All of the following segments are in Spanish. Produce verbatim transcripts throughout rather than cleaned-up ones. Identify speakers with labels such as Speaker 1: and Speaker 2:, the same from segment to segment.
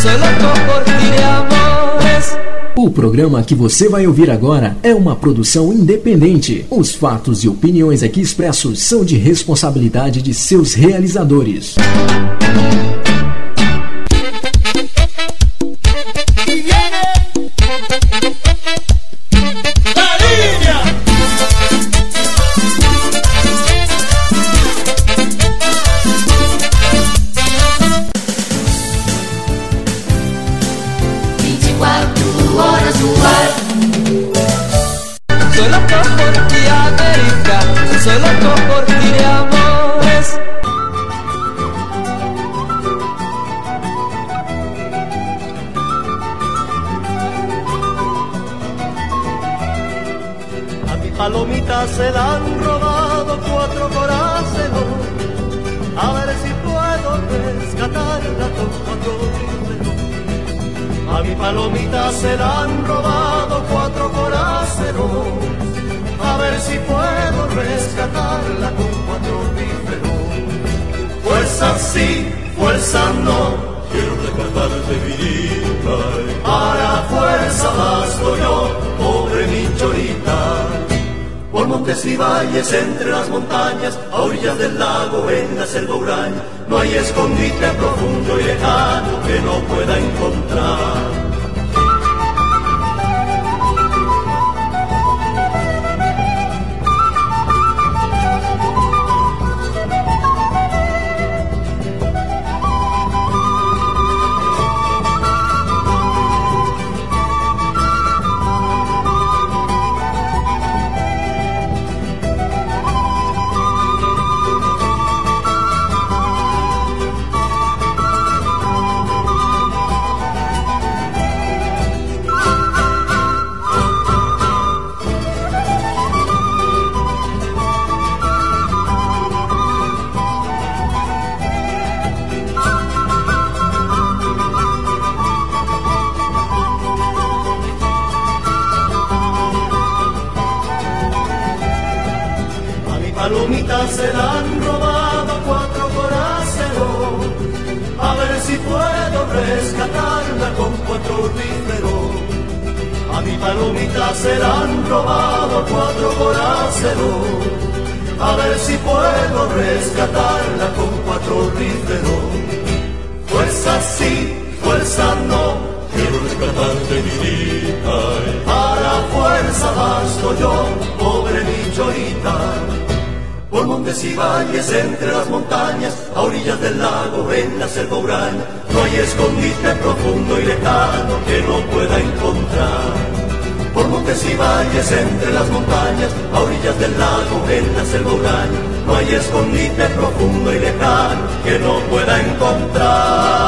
Speaker 1: Sou louco por ti de amores.
Speaker 2: O programa que você vai ouvir agora é uma produção independente. Os fatos e opiniões aqui expressos são de responsabilidade de seus realizadores.
Speaker 1: Soy loco por ti de amores.
Speaker 3: A mi palomita se la han robado cuatro corazones. A ver si puedo rescatarla con cuatro tríferos. A mi palomita se la han robado cuatro corazones. A ver si puedo rescatarla con cuatro tríferos. Fuerza sí, fuerza no, quiero rescatarte mi vida. Para fuerza basto yo, pobre mi chorita. Por montes y valles, entre las montañas, a orillas del lago, en la selva huraña, no hay escondite profundo y lejano que no pueda encontrar. Palomita se la han robado cuatro corazones. A ver si puedo rescatarla con cuatro tríferos. A mi palomita se la han robado cuatro corazones. A ver si puedo rescatarla con cuatro tríferos. Fuerza sí, fuerza no, quiero rescatarte mi vida. Para fuerza basto yo, pobre mi chorita. Por montes y valles, entre las montañas, a orillas del lago, en la selva huraña, no hay escondite profundo y lejano que no pueda encontrar. Por montes y valles, entre las montañas, a orillas del lago, en la selva huraña, no hay escondite profundo y lejano que no pueda encontrar.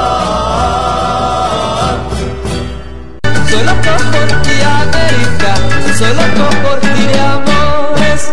Speaker 1: Soy loco por ti, América, soy loco por ti de amores.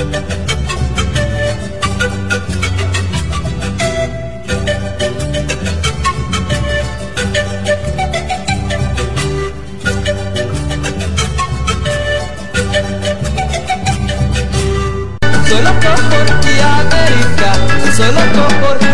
Speaker 1: Soy loco por ti, América, soy loco por ti.